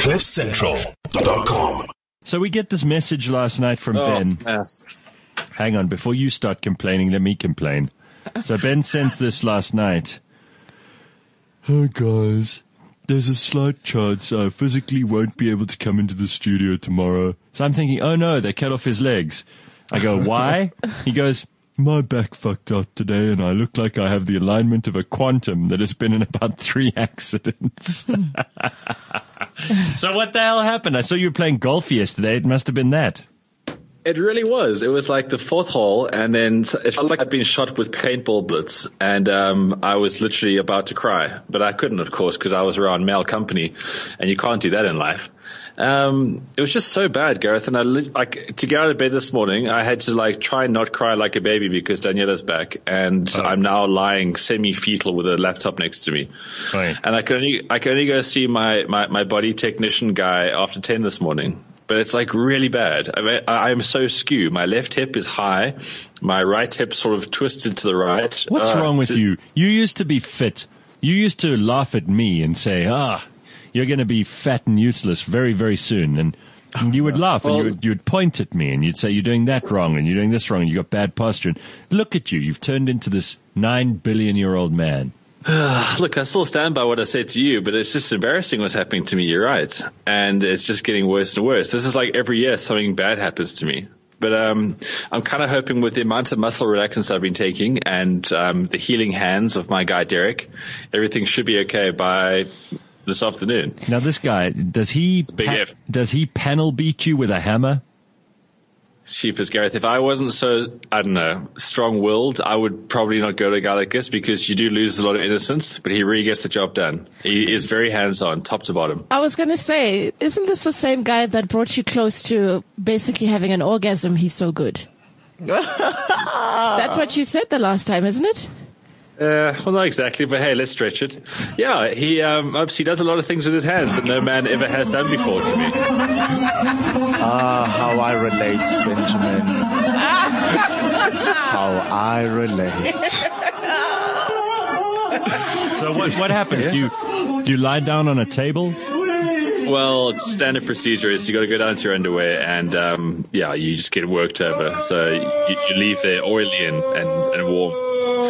CliffCentral.com. So we get this message last night from Ben. Hang on, before you start complaining, let me complain. So Ben sends this last night. Hi guys, there's a slight chance I physically won't be able to come into the studio tomorrow. So I'm thinking, oh no, they cut off his legs. I go, why? He goes, my back fucked up today and I look like I have the alignment of a quantum that has been in about 3 accidents. So what the hell happened? I saw you were playing golf yesterday. It must have been that. It really was. It was like the 4th hole, and then it felt like I'd been shot with paintball bullets, and I was literally about to cry. But I couldn't, of course, because I was around male company, and you can't do that in life. It was just so bad, Gareth, and to get out of bed this morning, I had to try and not cry like a baby because Daniela's back, and I'm now lying semi-fetal with a laptop next to me. Right. And I can only go see my body technician guy after 10 this morning. But it's really bad. I mean, I'm so skew. My left hip is high. My right hip sort of twisted to the right. What's wrong with you? You used to be fit. You used to laugh at me and say, you're going to be fat and useless very, very soon. And you would laugh and you would point at me and you'd say, you're doing that wrong and you're doing this wrong and you got bad posture. And look at you. You've turned into this 9 billion-year-old man. Look, I still stand by what I said to you, but it's just embarrassing what's happening to me. You're right. And it's just getting worse and worse. This is like every year something bad happens to me. But I'm kind of hoping with the amount of muscle relaxants I've been taking and the healing hands of my guy Derek, everything should be okay by this afternoon. Now, this guy, does he panel beat you with a hammer? Sheepers, Gareth, if I wasn't so, I don't know, strong-willed, I would probably not go to a guy like this because you do lose a lot of innocence, but he really gets the job done. He is very hands-on, top to bottom. I was going to say, isn't this the same guy that brought you close to basically having an orgasm? He's so good. That's what you said the last time, isn't it? Well, not exactly, but hey, let's stretch it. Yeah, he obviously does a lot of things with his hands that no man ever has done before to me. How I relate, Benjamin. How I relate. So what happens? Do you lie down on a table? Well, standard procedure is you got to go down to your underwear and, you just get worked over. So you leave there oily and warm.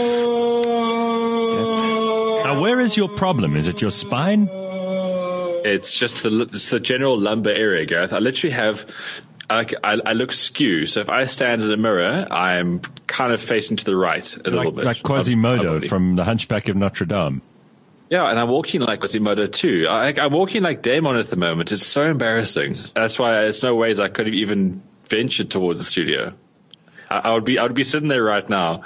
Now, where is your problem? Is it your spine? It's just the general lumbar area, Gareth. I literally have, I look skew. So if I stand in a mirror, I'm kind of facing to the right a little bit. Like Quasimodo from The Hunchback of Notre Dame. Yeah, and I'm walking like Quasimodo too. I'm walking like Damon at the moment. It's so embarrassing. That's why there's no ways I could have even ventured towards the studio. I would be sitting there right now.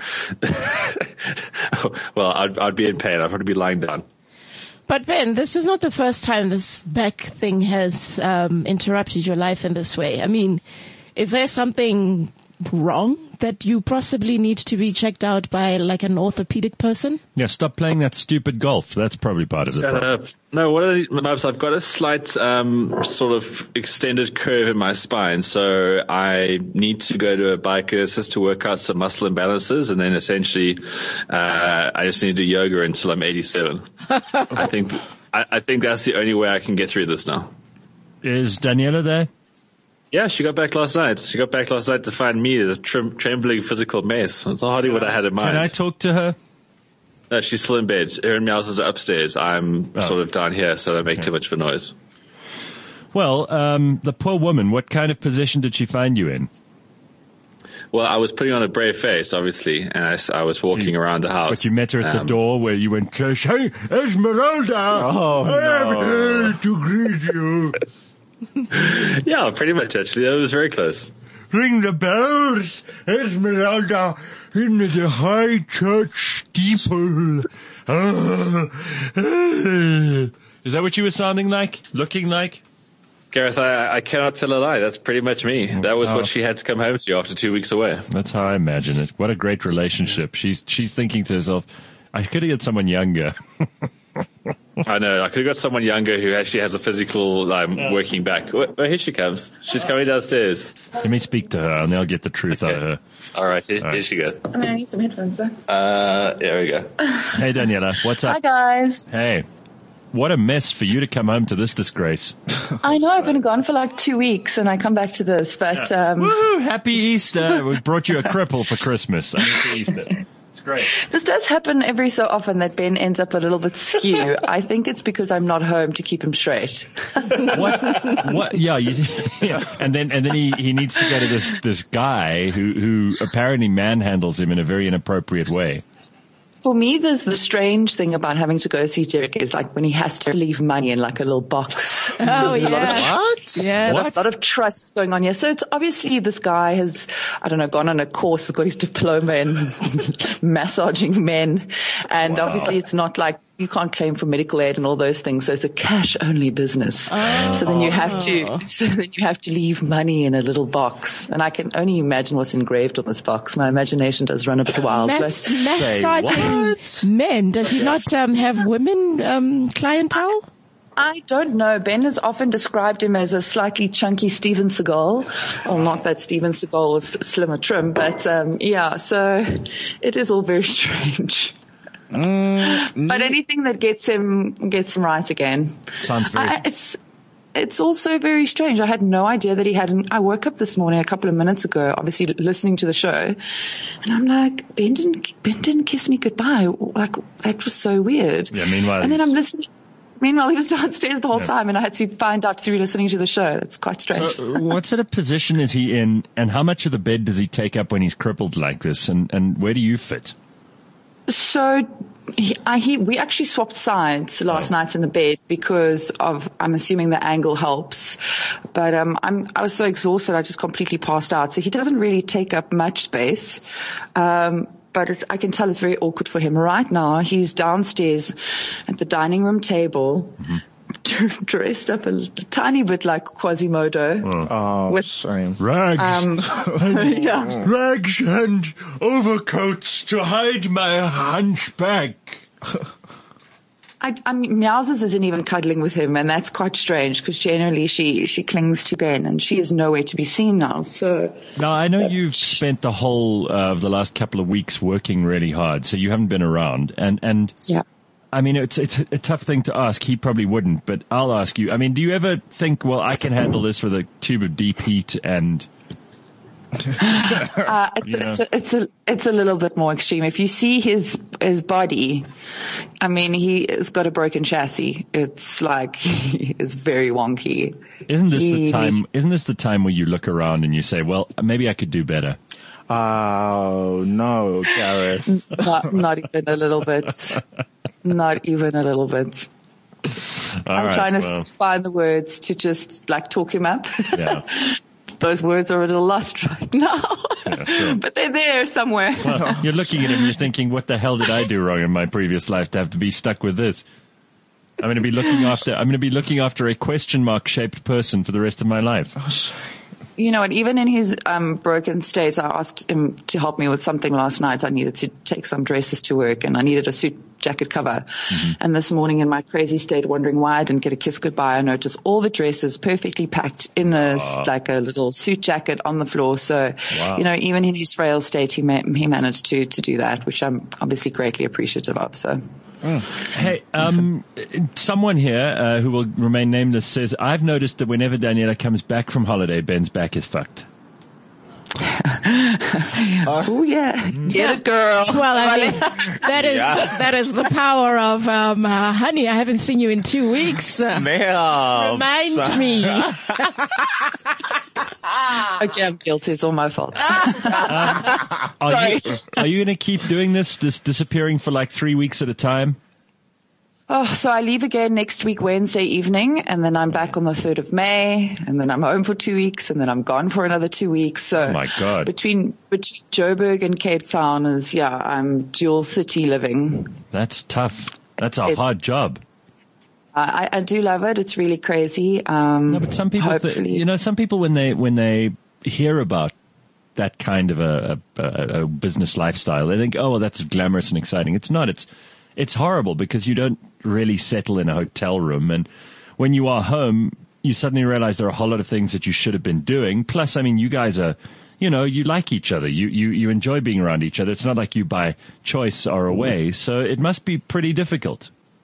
Well, I'd be in pain. I'd probably be lying down. But Ben, this is not the first time this back thing has interrupted your life in this way. I mean, is there something wrong that you possibly need to be checked out by like an orthopedic person? Yeah, stop playing that stupid golf. That's probably part of it. Shut up. No, I've got a slight sort of extended curve in my spine, so I need to go to a biokineticist to work out some muscle imbalances, and then essentially I just need to do yoga until I'm 87. I think that's the only way I can get through this now. Is Daniela there? Yeah, she got back last night. She got back last night to find me as a trembling physical mess. It's hardly what I had in mind. Can I talk to her? No, she's still in bed. Her and Meows are upstairs. I'm sort of down here, so I don't make too much of a noise. Well, the poor woman, what kind of position did she find you in? Well, I was putting on a brave face, obviously, and I was walking around the house. But you met her at the door where you went, "Hey, Esmeralda! I am here to greet you." Yeah, pretty much, actually. That was very close. Ring the bells, Esmeralda, in the high church steeple. Is that what you were sounding like? Looking like? Gareth, I cannot tell a lie. That's pretty much me. That was what she had to come home to after 2 weeks away. That's how I imagine it. What a great relationship. She's thinking to herself, I could have got someone younger. I know. I could have got someone younger who actually has a physical working back. Oh, here she comes. She's coming downstairs. Let me speak to her, and I'll get the truth out of her. All right. Here she goes. I mean, I need some headphones, though. There we go. Hey, Daniela. What's up? Hi, guys. Hey. what a mess for you to come home to this disgrace. I know, I've been gone for like 2 weeks and I come back to this, but... Woohoo, happy Easter. We brought you a cripple for Christmas. Happy Easter. It's great. This does happen every so often that Ben ends up a little bit skew. I think it's because I'm not home to keep him straight. What? Yeah, yeah. And then he needs to go to this guy who apparently manhandles him in a very inappropriate way. For me, there's the strange thing about having to go see Derek is like when he has to leave money in like a little box. Oh, yeah. What? Yeah. What? A lot of trust going on here. So it's obviously this guy has, I don't know, gone on a course, has got his diploma in massaging men. And obviously it's not like you can't claim for medical aid and all those things. So it's a cash only business. Oh. So then you have to leave money in a little box. And I can only imagine what's engraved on this box. My imagination does run a bit wild. Massaging men. Does he not have women clientele? I don't know. Ben has often described him as a slightly chunky Steven Seagal. Well, not that Steven Seagal was slim or trim, but yeah, so it is all very strange. But anything that gets him right again. Sounds very... It's also very strange. I had no idea that he hadn't. I woke up this morning a couple of minutes ago, obviously listening to the show, and I'm like, Ben didn't kiss me goodbye. Like, that was so weird. Yeah, meanwhile. And then I'm listening. Meanwhile, he was downstairs the whole time, and I had to find out through listening to the show. It's quite strange. So what sort of position is he in, and how much of the bed does he take up when he's crippled like this, and where do you fit? So we actually swapped sides last night in the bed because I'm assuming the angle helps. But I was so exhausted, I just completely passed out. So he doesn't really take up much space. But I can tell it's very awkward for him. Right now, he's downstairs at the dining room table, dressed up a tiny bit like Quasimodo. With shame. Rags. Yeah. Rags and overcoats to hide my hunchback. Meowsers isn't even cuddling with him, and that's quite strange because generally she clings to Ben, and she is nowhere to be seen now. So now I know you've spent the whole of the last couple of weeks working really hard, so you haven't been around. And yeah, I mean it's a tough thing to ask. He probably wouldn't, but I'll ask you. I mean, do you ever think, well, I can handle this with a tube of deep heat and? It's a little bit more extreme. If you see his body, I mean, he has got a broken chassis. It's like he is very wonky. Isn't this the time where you look around and you say, well, maybe I could do better? Oh no, Gareth. Not even a little bit. Not even a little bit. I'm trying to find the words to just like talk him up. Yeah. Those words are a little lost right now, yeah, sure. But they're there somewhere. Well, you're looking at him, you're thinking, what the hell did I do wrong in my previous life to have to be stuck with this? I'm going to be looking after a question mark shaped person for the rest of my life. You know, and even in his broken state, I asked him to help me with something last night. I needed to take some dresses to work, and I needed a suit jacket cover. Mm-hmm. And this morning, in my crazy state, wondering why I didn't get a kiss goodbye, I noticed all the dresses perfectly packed in like a little suit jacket on the floor. So, you know, even in his frail state, he managed to do that, which I'm obviously greatly appreciative of. So. Hey, someone here who will remain nameless says, I've noticed that whenever Daniela comes back from holiday, Ben's back is fucked. Oh yeah, get it, girl. Well, I mean, that is the power of honey. I haven't seen you in 2 weeks. Remind me. Okay, I'm guilty. It's all my fault. Sorry. Are you going to keep doing this disappearing for like 3 weeks at a time? Oh, so I leave again next week, Wednesday evening, and then I'm back on the 3rd of May, and then I'm home for 2 weeks, and then I'm gone for another 2 weeks. So oh my God. Between Joburg and Cape Town I'm dual city living. That's tough. That's a hard job. I do love it. It's really crazy. No, but some people, some people when they hear about that kind of a business lifestyle, they think, oh, well, that's glamorous and exciting. It's not. It's horrible because you don't really settle in a hotel room. And when you are home, you suddenly realize there are a whole lot of things that you should have been doing. Plus, I mean, you guys are, you like each other. You enjoy being around each other. It's not like you by choice are away. So it must be pretty difficult.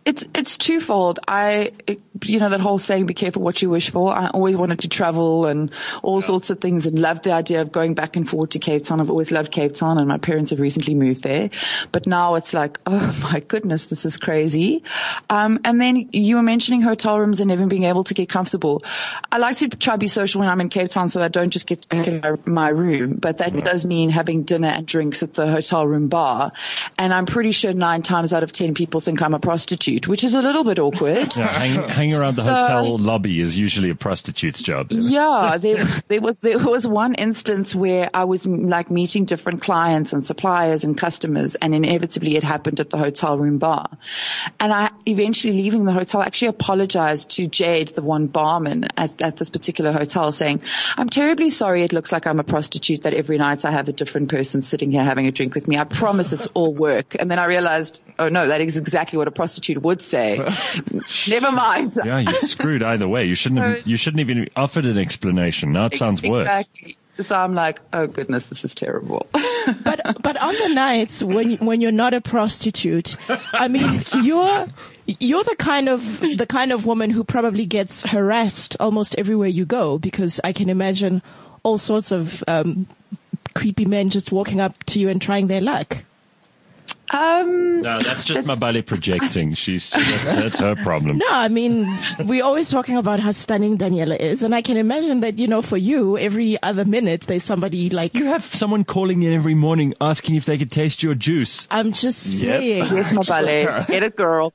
It's twofold. That whole saying, be careful what you wish for. I always wanted to travel and all sorts of things and loved the idea of going back and forth to Cape Town. I've always loved Cape Town and my parents have recently moved there. But now it's like, oh my goodness, this is crazy. And then you were mentioning hotel rooms and never being able to get comfortable. I like to try to be social when I'm in Cape Town so that I don't just get back in my room. But that does mean having dinner and drinks at the hotel room bar. And I'm pretty sure 9 times out of 10 people think I'm a prostitute, which is a little bit awkward. Yeah, hang around the hotel lobby is usually a prostitute's job. Yeah, there was one instance where I was like meeting different clients and suppliers and customers, and inevitably it happened at the hotel room bar. And I eventually, leaving the hotel, actually apologized to Jade, the one barman at this particular hotel, saying, I'm terribly sorry, it looks like I'm a prostitute, that every night I have a different person sitting here having a drink with me. I promise it's all work. And then I realized, oh no, that is exactly what a prostitute would say. Never mind. Yeah, you're screwed either way. You shouldn't even offered an explanation. Now it sounds worse. Exactly. So I'm like, oh goodness, this is terrible. But on the nights when you're not a prostitute, I mean, you're the kind of woman who probably gets harassed almost everywhere you go, because I can imagine all sorts of creepy men just walking up to you and trying their luck. No, that's just Mabale projecting. That's her problem. No, I mean, we're always talking about how stunning Daniela is, and I can imagine that, for you, every other minute there's somebody like... You have someone calling in every morning asking if they could taste your juice. I'm just saying. Yes, Mabale. Get it, girl.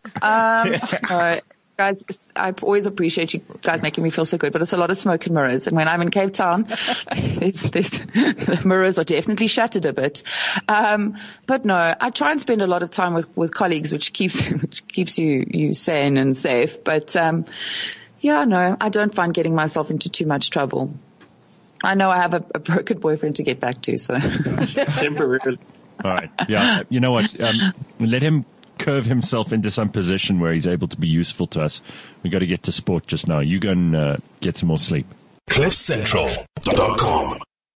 Guys, I always appreciate you guys making me feel so good, but it's a lot of smoke and mirrors. And when I'm in Cape Town, the mirrors are definitely shattered a bit. But no, I try and spend a lot of time with colleagues, which keeps you sane and safe. But, no, I don't find getting myself into too much trouble. I know I have a broken boyfriend to get back to, so. Temporarily. All right. Yeah. You know what? Let him curve himself into some position where he's able to be useful to us. We got to get to sport just now. You go and get some more sleep. CliffCentral.com